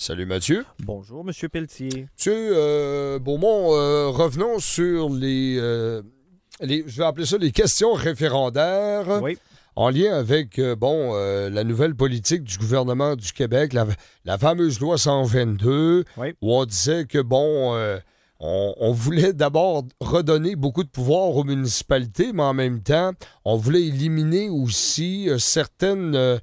Salut Mathieu. Bonjour, M. Pelletier. Monsieur Beaumont, revenons sur je vais appeler ça les questions référendaires. Oui. En lien avec, la nouvelle politique du gouvernement du Québec, la fameuse loi 122, Oui. où on disait que, on voulait d'abord redonner beaucoup de pouvoir aux municipalités, mais en même temps, on voulait éliminer aussi certaines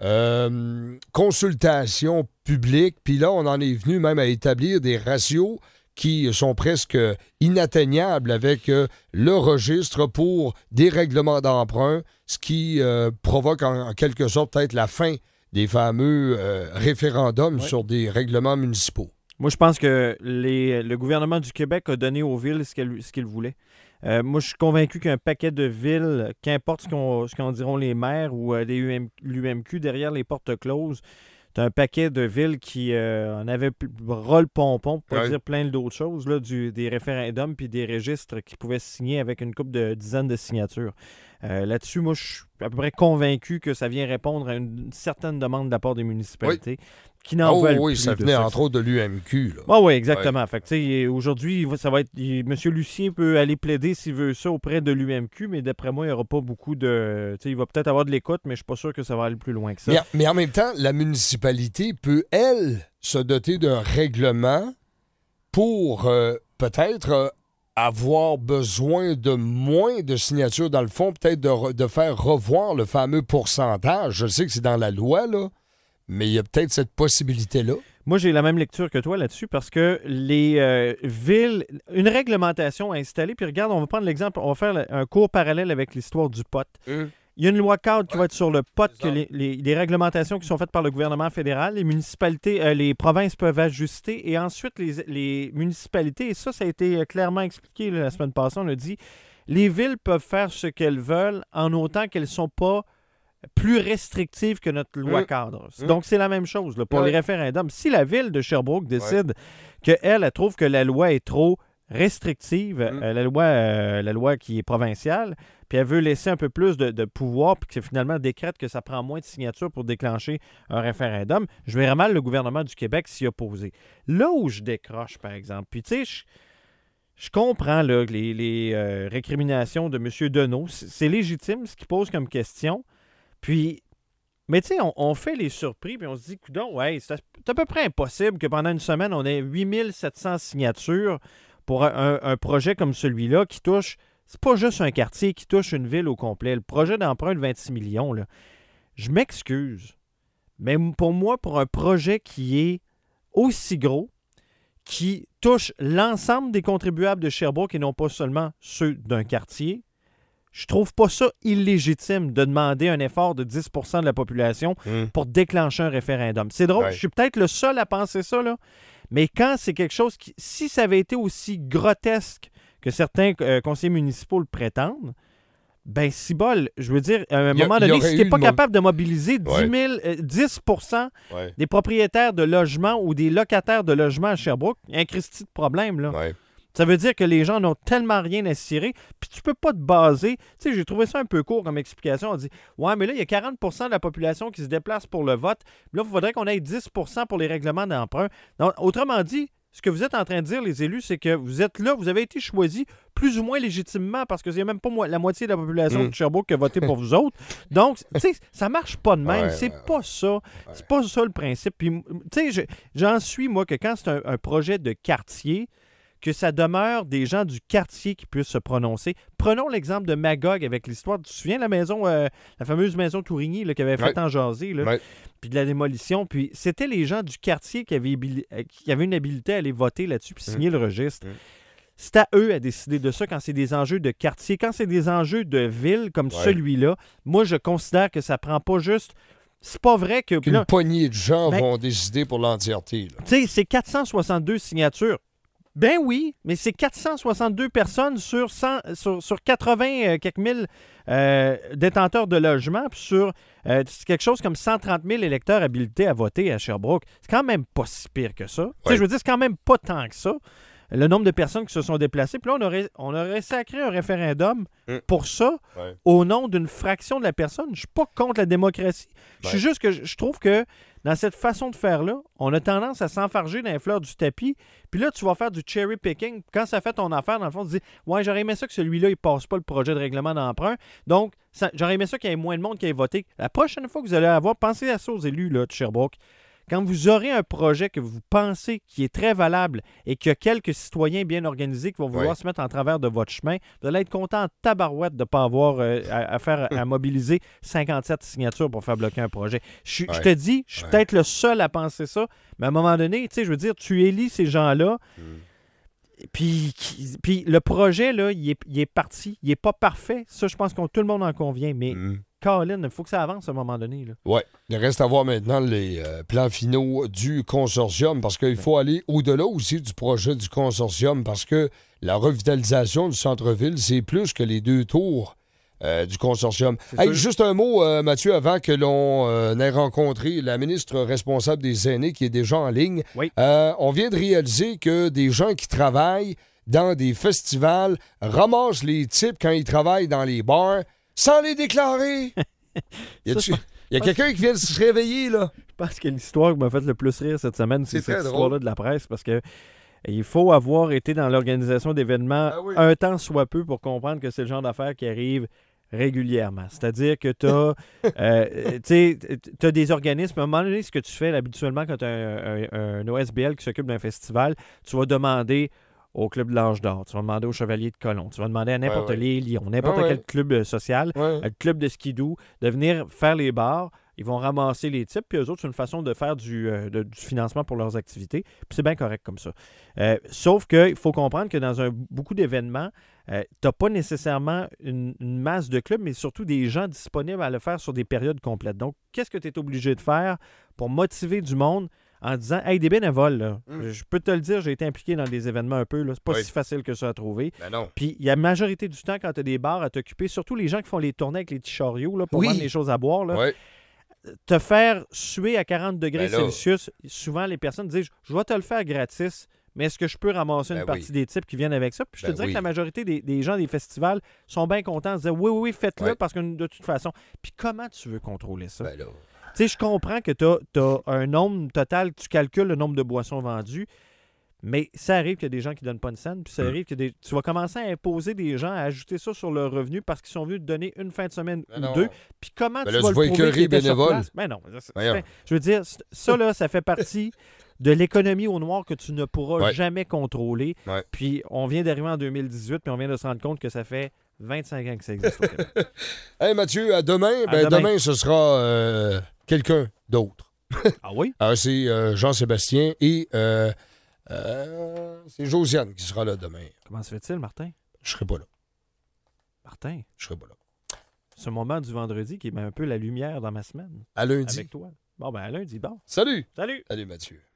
consultations publiques. Puis là, on en est venu même à établir des ratios qui sont presque inatteignables avec le registre pour des règlements d'emprunt, ce qui provoque en quelque sorte peut-être la fin des fameux référendums sur des règlements municipaux. Moi, je pense que le gouvernement du Québec a donné aux villes ce qu'il voulait. Moi, je suis convaincu qu'un paquet de villes, qu'importe ce qu'en diront les maires ou l'UMQ derrière les portes closes, c'est un paquet de villes qui en avaient ras le pompon, pour pas dire plein d'autres choses, là, des référendums puis des registres qui pouvaient signer avec une couple de dizaines de signatures. Là-dessus, moi, je suis à peu près convaincu que ça vient répondre à une certaine demande de la part des municipalités qui n'en veulent plus. Ça venait entre autres de l'UMQ. Oui, exactement. Ouais. Fait que, aujourd'hui, ça va être. M. Lucien peut aller plaider s'il veut ça auprès de l'UMQ, mais d'après moi, il n'y aura pas beaucoup de. Il va peut-être avoir de l'écoute, mais je ne suis pas sûr que ça va aller plus loin que ça. Mais en même temps, la municipalité peut, elle, se doter d'un règlement pour peut-être avoir besoin de moins de signatures dans le fond, peut-être de faire revoir le fameux pourcentage. Je sais que c'est dans la loi, là, mais il y a peut-être cette possibilité-là. Moi, j'ai la même lecture que toi là-dessus parce que les villes, une réglementation installée, puis regarde, on va prendre l'exemple, on va faire un cours parallèle avec l'histoire du pot. Il y a une loi cadre qui va être sur le pot, que les réglementations qui sont faites par le gouvernement fédéral, les municipalités, les provinces peuvent ajuster et ensuite les municipalités, et ça a été clairement expliqué la semaine passée, on a dit, les villes peuvent faire ce qu'elles veulent en autant qu'elles ne sont pas plus restrictives que notre loi cadre. Donc, c'est la même chose là, pour les référendums. Si la ville de Sherbrooke décide qu'elle trouve que la loi est trop restrictive, la loi qui est provinciale, puis elle veut laisser un peu plus de pouvoir, puis que finalement décrète que ça prend moins de signatures pour déclencher un référendum, je verrais mal le gouvernement du Québec s'y opposer. Là où je décroche, par exemple, puis tu sais, je comprends là, les récriminations de M. Deneau, c'est légitime ce qu'il pose comme question, puis mais tu sais, on fait les surpris, puis on se dit, coudonc, c'est à peu près impossible que pendant une semaine, on ait 8700 signatures pour un projet comme celui-là qui touche, c'est pas juste un quartier, qui touche une ville au complet. Le projet d'emprunt de 26 millions, là, je m'excuse, mais pour moi, pour un projet qui est aussi gros, qui touche l'ensemble des contribuables de Sherbrooke et non pas seulement ceux d'un quartier, je trouve pas ça illégitime de demander un effort de 10 % de la population pour déclencher un référendum. C'est drôle, je suis peut-être le seul à penser ça, là, mais quand c'est quelque chose qui, si ça avait été aussi grotesque que certains conseillers municipaux le prétendent, ben si bol, je veux dire, à un moment donné, si tu n'es pas capable de mobiliser 10 % des propriétaires de logements ou des locataires de logements à Sherbrooke, il y a un Christi de problème, là. Ça veut dire que les gens n'ont tellement rien à cirer, puis tu peux pas te baser. Tu sais, j'ai trouvé ça un peu court comme explication. On dit, mais là, il y a 40 % de la population qui se déplace pour le vote. Là, il faudrait qu'on ait 10 % pour les règlements d'emprunt. Donc, autrement dit, ce que vous êtes en train de dire, les élus, c'est que vous êtes là, vous avez été choisis plus ou moins légitimement parce qu'il n'y a même pas la moitié de la population de Sherbrooke qui a voté pour vous autres. Donc, tu sais, ça marche pas de même. C'est pas ça. C'est pas ça le principe. Puis, tu sais, j'en suis, moi, que quand c'est un projet de quartier, que ça demeure des gens du quartier qui puissent se prononcer. Prenons l'exemple de Magog avec l'histoire. Tu te souviens de la maison, la fameuse maison Tourigny là, qui avait fait en jaser, puis de la démolition. Puis c'était les gens du quartier qui avaient une habilité à aller voter là-dessus puis signer le registre. C'est à eux à décider de ça quand c'est des enjeux de quartier. Quand c'est des enjeux de ville comme celui-là, moi, je considère que ça prend pas juste... C'est pas vrai que... Qu'une poignée de gens vont décider pour l'entièreté. Tu sais, c'est 462 signatures. Ben oui, mais c'est 462 personnes sur 80 quelques mille détenteurs de logements, puis sur quelque chose comme 130 000 électeurs habilités à voter à Sherbrooke. C'est quand même pas si pire que ça. Je veux dire, c'est quand même pas tant que ça. le nombre de personnes qui se sont déplacées. Puis là, on aurait sacré un référendum pour ça, au nom d'une fraction de la personne. Je ne suis pas contre la démocratie. Je suis juste que je trouve que dans cette façon de faire-là, on a tendance à s'enfarger dans les fleurs du tapis. Puis là, tu vas faire du cherry picking. Quand ça fait ton affaire, dans le fond, tu dis « Ouais, j'aurais aimé ça que celui-là, il ne passe pas le projet de règlement d'emprunt. Donc, j'aurais aimé ça qu'il y ait moins de monde qui ait voté. » La prochaine fois que vous allez avoir, pensez à ça aux élus là, de Sherbrooke. Quand vous aurez un projet que vous pensez qui est très valable et qu'il y a quelques citoyens bien organisés qui vont vouloir se mettre en travers de votre chemin, vous allez être content en tabarouette de ne pas avoir à mobiliser 57 signatures pour faire bloquer un projet. Je te dis, je suis peut-être le seul à penser ça, mais à un moment donné, tu sais, je veux dire, tu élis ces gens-là, puis le projet, là, il est parti. Il n'est pas parfait. Ça, je pense que tout le monde en convient, mais... Colin, il faut que ça avance à un moment donné. Oui. Il reste à voir maintenant les plans finaux du consortium parce qu'il faut aller au-delà aussi du projet du consortium parce que la revitalisation du centre-ville, c'est plus que les 2 tours du consortium. Hey, juste un mot, Mathieu, avant que l'on ait rencontré la ministre responsable des aînés qui est déjà en ligne. Oui. On vient de réaliser que des gens qui travaillent dans des festivals ramassent les types quand ils travaillent dans les bars sans les déclarer. Il y a quelqu'un qui vient de se réveiller, là. Je pense que l'histoire qui m'a fait le plus rire cette semaine, c'est cette histoire-là de la presse, parce que il faut avoir été dans l'organisation d'événements un temps soit peu pour comprendre que c'est le genre d'affaires qui arrive régulièrement. C'est-à-dire que tu as des organismes. À un moment donné, ce que tu fais habituellement quand tu as un OSBL qui s'occupe d'un festival, tu vas demander au Club de l'Ange d'Or, tu vas demander au Chevalier de Colomb, tu vas demander à n'importe les Lions, n'importe quel club social, le club de skidoo, de venir faire les bars. Ils vont ramasser les types, puis eux autres, c'est une façon de faire du financement pour leurs activités. Puis c'est bien correct comme ça. Sauf qu'il faut comprendre que dans beaucoup d'événements, tu n'as pas nécessairement une masse de clubs, mais surtout des gens disponibles à le faire sur des périodes complètes. Donc, qu'est-ce que tu es obligé de faire pour motiver du monde en disant « Hey, des bénévoles, là, je peux te le dire, j'ai été impliqué dans des événements un peu, là, c'est pas si facile que ça à trouver. » Puis, il y a la majorité du temps, quand tu as des bars à t'occuper, surtout les gens qui font les tournées avec les petits chariots là, pour vendre les choses à boire, là, te faire suer à 40 degrés Celsius, souvent les personnes disent « Je vais te le faire gratis, mais est-ce que je peux ramasser une partie des types qui viennent avec ça? » Puis je te dirais que la majorité des gens des festivals sont bien contents de dire « Oui, faites-le parce que de toute façon... » Puis comment tu veux contrôler ça? Tu sais, je comprends que tu as un nombre total, tu calcules le nombre de boissons vendues, mais ça arrive qu'il y a des gens qui ne donnent pas une scène, puis ça arrive que tu vas commencer à imposer des gens à ajouter ça sur leur revenu parce qu'ils sont venus te donner une fin de semaine ou 2. Puis comment tu vas le prouver qu'ils étaient sur place? Ben non. Je veux dire, ça, là, ça fait partie de l'économie au noir que tu ne pourras jamais contrôler. Puis on vient d'arriver en 2018, puis on vient de se rendre compte que ça fait 25 ans que ça existe au Québec. Hey Mathieu, à demain. Demain, ce sera quelqu'un d'autre. Ah oui? C'est Jean-Sébastien et c'est Josiane qui sera là demain. Comment se fait-il, Martin? Je serai pas là. Martin? Je serai pas là. Ce moment du vendredi qui met un peu la lumière dans ma semaine. À lundi. Avec toi. Bon, ben à lundi. Bon. Salut! Salut! Salut Mathieu.